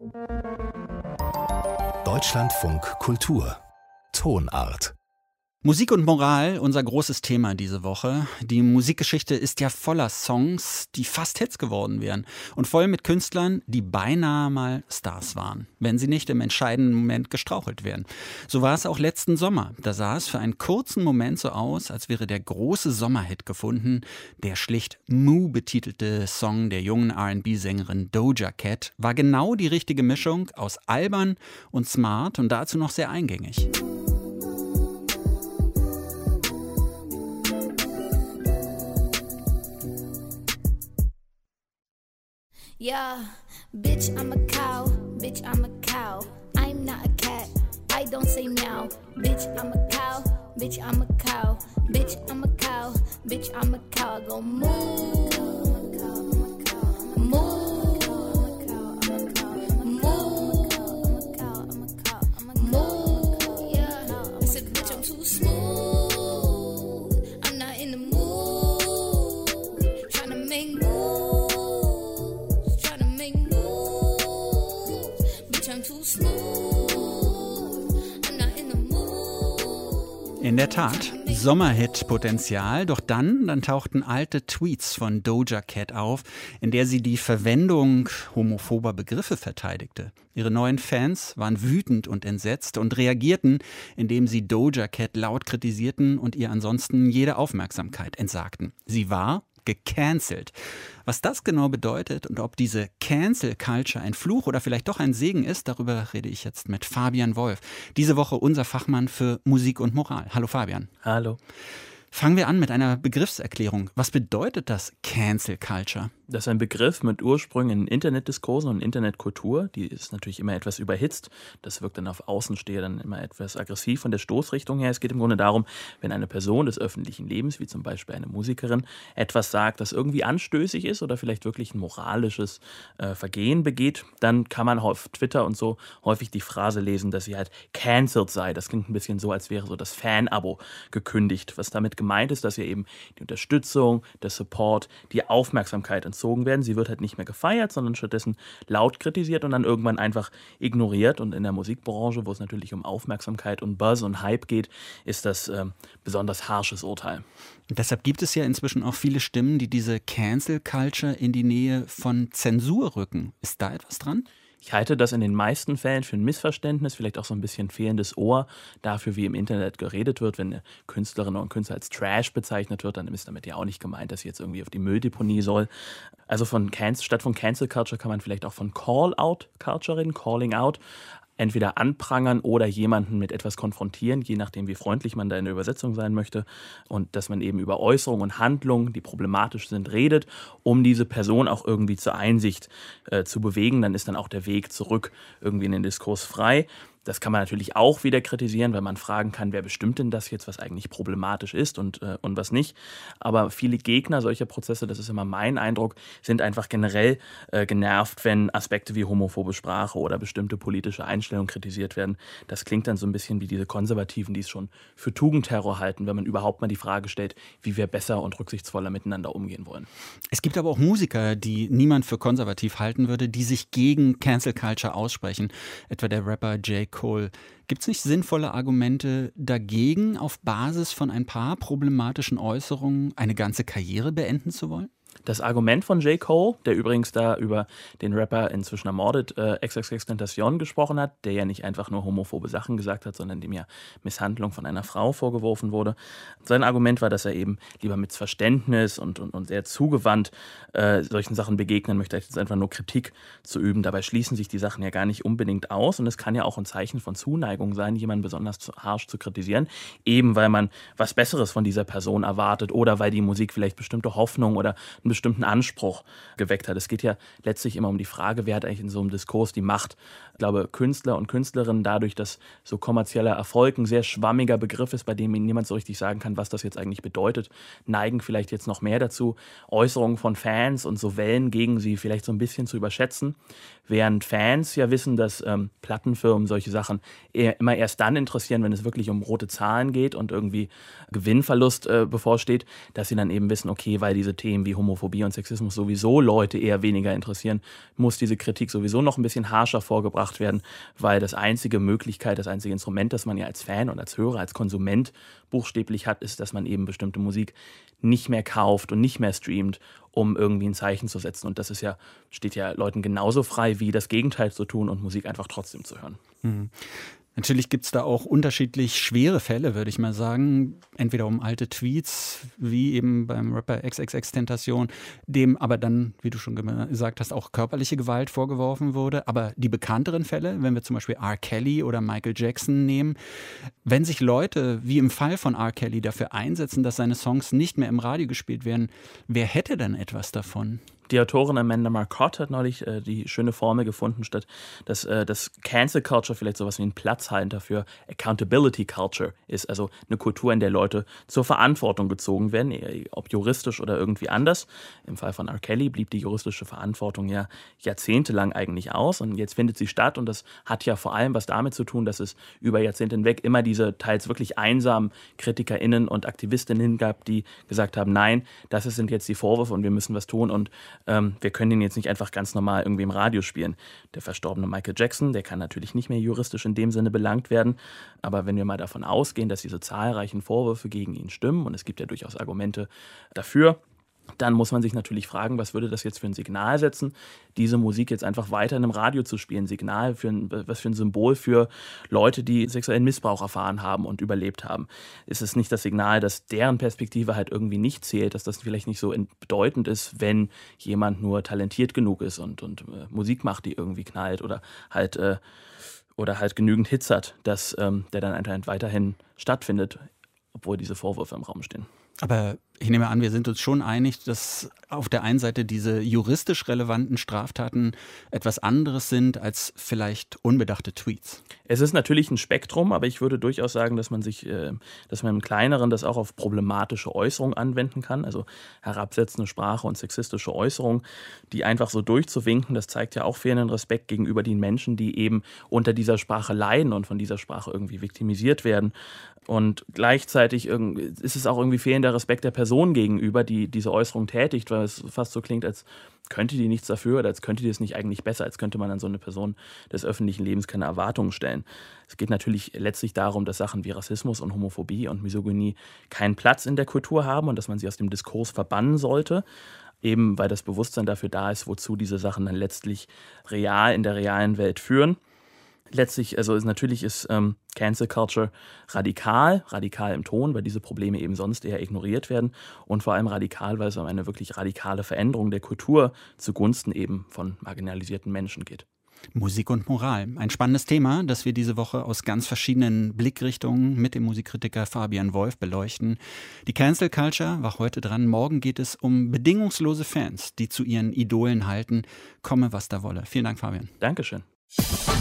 Deutschlandfunk Kultur Tonart. Musik und Moral, unser großes Thema diese Woche. Die Musikgeschichte ist ja voller Songs, die fast Hits geworden wären. Und voll mit Künstlern, die beinahe mal Stars waren, wenn sie nicht im entscheidenden Moment gestrauchelt wären. So war es auch letzten Sommer. Da sah es für einen kurzen Moment so aus, als wäre der große Sommerhit gefunden. Der schlicht Moo betitelte Song der jungen R&B-Sängerin Doja Cat war genau die richtige Mischung aus albern und smart und dazu noch sehr eingängig. Yeah, bitch, I'm a cow, bitch, I'm a cow. I'm not a cat, I don't say meow. Bitch, I'm a cow, bitch, I'm a cow. Bitch, I'm a cow, bitch, I'm a cow. I go moo, moo, moo, yeah. I said, bitch, I'm too smooth. I'm not in the mood, tryna make moves. In der Tat, Sommerhit-Potenzial, doch dann tauchten alte Tweets von Doja Cat auf, in der sie die Verwendung homophober Begriffe verteidigte. Ihre neuen Fans waren wütend und entsetzt und reagierten, indem sie Doja Cat laut kritisierten und ihr ansonsten jede Aufmerksamkeit entsagten. Sie war gecancelt. Was das genau bedeutet und ob diese Cancel Culture ein Fluch oder vielleicht doch ein Segen ist, darüber rede ich jetzt mit Fabian Wolf. Diese Woche unser Fachmann für Musik und Moral. Hallo Fabian. Hallo. Fangen wir an mit einer Begriffserklärung. Was bedeutet das Cancel Culture? Das ist ein Begriff mit Ursprüngen in Internetdiskursen und Internetkultur. Die ist natürlich immer etwas überhitzt. Das wirkt dann auf Außensteher dann immer etwas aggressiv von der Stoßrichtung her. Es geht im Grunde darum, wenn eine Person des öffentlichen Lebens, wie zum Beispiel eine Musikerin, etwas sagt, das irgendwie anstößig ist oder vielleicht wirklich ein moralisches Vergehen begeht, dann kann man auf Twitter und so häufig die Phrase lesen, dass sie halt cancelled sei. Das klingt ein bisschen so, als wäre so das Fan-Abo gekündigt. Was damit gemeint ist, dass ihr eben die Unterstützung, der Support, die Aufmerksamkeit entzogen werden. Sie wird halt nicht mehr gefeiert, sondern stattdessen laut kritisiert und dann irgendwann einfach ignoriert. Und in der Musikbranche, wo es natürlich um Aufmerksamkeit und Buzz und Hype geht, ist das besonders harsches Urteil. Und deshalb gibt es ja inzwischen auch viele Stimmen, die diese Cancel Culture in die Nähe von Zensur rücken. Ist da etwas dran? Ich halte das in den meisten Fällen für ein Missverständnis, vielleicht auch so ein bisschen fehlendes Ohr dafür, wie im Internet geredet wird. Wenn eine Künstlerin oder ein Künstler als Trash bezeichnet wird, dann ist damit ja auch nicht gemeint, dass sie jetzt irgendwie auf die Mülldeponie soll. Also statt von Cancel Culture kann man vielleicht auch von Call-out Culture reden, Calling out. Entweder anprangern oder jemanden mit etwas konfrontieren, je nachdem, wie freundlich man da in der Übersetzung sein möchte. Und dass man eben über Äußerungen und Handlungen, die problematisch sind, redet, um diese Person auch irgendwie zur Einsicht zu bewegen. Dann ist dann auch der Weg zurück irgendwie in den Diskurs frei. Das kann man natürlich auch wieder kritisieren, weil man fragen kann, wer bestimmt denn das jetzt, was eigentlich problematisch ist und was nicht. Aber viele Gegner solcher Prozesse, das ist immer mein Eindruck, sind einfach generell genervt, wenn Aspekte wie homophobe Sprache oder bestimmte politische Einstellungen kritisiert werden. Das klingt dann so ein bisschen wie diese Konservativen, die es schon für Tugendterror halten, wenn man überhaupt mal die Frage stellt, wie wir besser und rücksichtsvoller miteinander umgehen wollen. Es gibt aber auch Musiker, die niemand für konservativ halten würde, die sich gegen Cancel Culture aussprechen. Etwa der Rapper J. Cole. Gibt es nicht sinnvolle Argumente dagegen, auf Basis von ein paar problematischen Äußerungen eine ganze Karriere beenden zu wollen? Das Argument von J. Cole, der übrigens da über den Rapper inzwischen ermordet, XXXTentacion gesprochen hat, der ja nicht einfach nur homophobe Sachen gesagt hat, sondern dem ja Misshandlung von einer Frau vorgeworfen wurde. Sein Argument war, dass er eben lieber mit Verständnis und sehr zugewandt solchen Sachen begegnen möchte, als einfach nur Kritik zu üben. Dabei schließen sich die Sachen ja gar nicht unbedingt aus und es kann ja auch ein Zeichen von Zuneigung sein, jemanden besonders harsch zu kritisieren, eben weil man was Besseres von dieser Person erwartet oder weil die Musik vielleicht bestimmte Hoffnung oder einen bestimmten Anspruch geweckt hat. Es geht ja letztlich immer um die Frage, wer hat eigentlich in so einem Diskurs die Macht. Ich glaube, Künstler und Künstlerinnen, dadurch, dass so kommerzieller Erfolg ein sehr schwammiger Begriff ist, bei dem niemand so richtig sagen kann, was das jetzt eigentlich bedeutet, neigen vielleicht jetzt noch mehr dazu, Äußerungen von Fans und so Wellen gegen sie vielleicht so ein bisschen zu überschätzen. Während Fans ja wissen, dass Plattenfirmen solche Sachen immer erst dann interessieren, wenn es wirklich um rote Zahlen geht und irgendwie Gewinnverlust bevorsteht, dass sie dann eben wissen, okay, weil diese Themen wie homophobe Homophobie und Sexismus sowieso Leute eher weniger interessieren, muss diese Kritik sowieso noch ein bisschen harscher vorgebracht werden, weil das einzige Möglichkeit, das einzige Instrument, das man ja als Fan und als Hörer, als Konsument buchstäblich hat, ist, dass man eben bestimmte Musik nicht mehr kauft und nicht mehr streamt, um irgendwie ein Zeichen zu setzen. Und das ist ja, steht ja Leuten genauso frei, wie das Gegenteil zu tun und Musik einfach trotzdem zu hören. Mhm. Natürlich gibt es da auch unterschiedlich schwere Fälle, würde ich mal sagen. Entweder um alte Tweets, wie eben beim Rapper XXXTentacion, dem aber dann, wie du schon gesagt hast, auch körperliche Gewalt vorgeworfen wurde. Aber die bekannteren Fälle, wenn wir zum Beispiel R. Kelly oder Michael Jackson nehmen, wenn sich Leute, wie im Fall von R. Kelly, dafür einsetzen, dass seine Songs nicht mehr im Radio gespielt werden, wer hätte denn etwas davon? Die Autorin Amanda Marcotte hat neulich die schöne Formel gefunden, statt dass Cancel Culture vielleicht sowas wie ein Platzhalter für Accountability Culture ist. Also eine Kultur, in der Leute zur Verantwortung gezogen werden, ob juristisch oder irgendwie anders. Im Fall von R. Kelly blieb die juristische Verantwortung ja jahrzehntelang eigentlich aus und jetzt findet sie statt und das hat ja vor allem was damit zu tun, dass es über Jahrzehnte hinweg immer diese teils wirklich einsamen KritikerInnen und AktivistInnen gab, die gesagt haben, nein, das sind jetzt die Vorwürfe und wir müssen was tun und wir können den jetzt nicht einfach ganz normal irgendwie im Radio spielen. Der verstorbene Michael Jackson, der kann natürlich nicht mehr juristisch in dem Sinne belangt werden. Aber wenn wir mal davon ausgehen, dass diese zahlreichen Vorwürfe gegen ihn stimmen, und es gibt ja durchaus Argumente dafür, dann muss man sich natürlich fragen, was würde das jetzt für ein Signal setzen, diese Musik jetzt einfach weiter in einem Radio zu spielen. Was für ein Symbol für Leute, die sexuellen Missbrauch erfahren haben und überlebt haben. Ist es nicht das Signal, dass deren Perspektive halt irgendwie nicht zählt, dass das vielleicht nicht so bedeutend ist, wenn jemand nur talentiert genug ist und Musik macht, die irgendwie knallt oder halt genügend Hits hat, dass der dann anscheinend weiterhin stattfindet, obwohl diese Vorwürfe im Raum stehen. Aber ich nehme an, wir sind uns schon einig, dass auf der einen Seite diese juristisch relevanten Straftaten etwas anderes sind als vielleicht unbedachte Tweets. Es ist natürlich ein Spektrum, aber ich würde durchaus sagen, dass man im Kleineren das auch auf problematische Äußerungen anwenden kann. Also herabsetzende Sprache und sexistische Äußerungen, die einfach so durchzuwinken, das zeigt ja auch fehlenden Respekt gegenüber den Menschen, die eben unter dieser Sprache leiden und von dieser Sprache irgendwie viktimisiert werden. Und gleichzeitig ist es auch irgendwie fehlender Respekt der Person gegenüber, die diese Äußerung tätigt, weil es fast so klingt, als könnte die nichts dafür oder als könnte die es nicht eigentlich besser, als könnte man an so eine Person des öffentlichen Lebens keine Erwartungen stellen. Es geht natürlich letztlich darum, dass Sachen wie Rassismus und Homophobie und Misogynie keinen Platz in der Kultur haben und dass man sie aus dem Diskurs verbannen sollte. Eben weil das Bewusstsein dafür da ist, wozu diese Sachen dann letztlich real in der realen Welt führen. Letztlich, also ist Cancel Culture radikal im Ton, weil diese Probleme eben sonst eher ignoriert werden und vor allem radikal, weil es um eine wirklich radikale Veränderung der Kultur zugunsten eben von marginalisierten Menschen geht. Musik und Moral. Ein spannendes Thema, das wir diese Woche aus ganz verschiedenen Blickrichtungen mit dem Musikkritiker Fabian Wolf beleuchten. Die Cancel Culture war heute dran. Morgen geht es um bedingungslose Fans, die zu ihren Idolen halten, komme was da wolle. Vielen Dank, Fabian. Dankeschön.